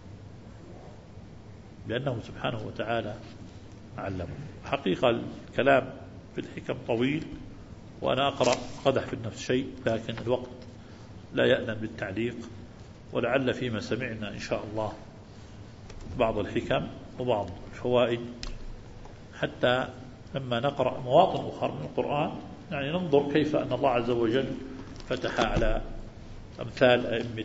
بأنه سبحانه وتعالى علمه. حقيقة الكلام في الحكم طويل، وأنا أقرأ قدح في النفس شيء، لكن الوقت لا يأذن بالتعليق، ولعل فيما سمعنا إن شاء الله بعض الحكم وبعض الفوائد، حتى لما نقرأ مواطن أخرى من القرآن يعني ننظر كيف أن الله عز وجل فتح على أمثال أئمة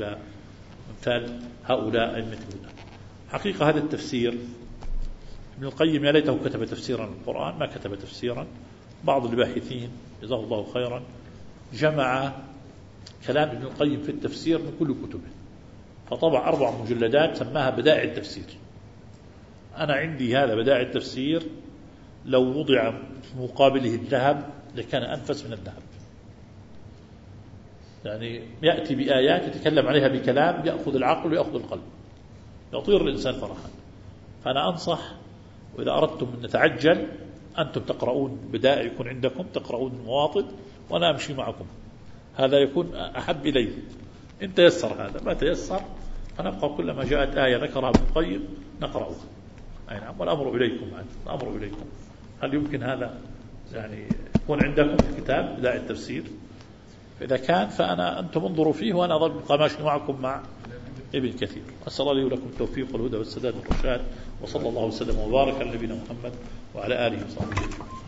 هؤلاء أئمة الهدى. حقيقة هذا التفسير ابن القيم يا ليته كتب تفسيرا للقرآن، ما كتب تفسيرا. بعض الباحثين جزاه الله خيرا جمع كلام ابن القيم في التفسير من كل كتبه، فطبع 4 مجلدات سماها بدائع التفسير. أنا عندي هذا بدائع التفسير لو وضع مقابله الذهب لكان أنفس من الذهب، يعني يأتي بآيات يتكلم عليها بكلام يأخذ العقل ويأخذ القلب، يطير الإنسان فرحا. فأنا أنصح، وإذا أردتم أن نتعجل أنتم تقرؤون بدائع يكون عندكم، تقرؤون المواطن وأنا أمشي معكم، هذا يكون أحب إلي. إن تيسر هذا، ما تيسر فنبقى كلما جاءت آية ذكرها ابن القيم نقرأها. أي نعم، والأمر إليكم. الأمر إليكم. هل يمكن هذا يعني يكون عندكم في الكتاب بدائع التفسير؟ إذا كان أنتم انظروا فيه، وأنا أظل ماشي معكم مع ابن كثير. أسأل الله لي ولكم التوفيق والهدى والسداد والرشاد، وصلى الله وسلم وبارك على نبينا محمد وعلى آله وصحبه.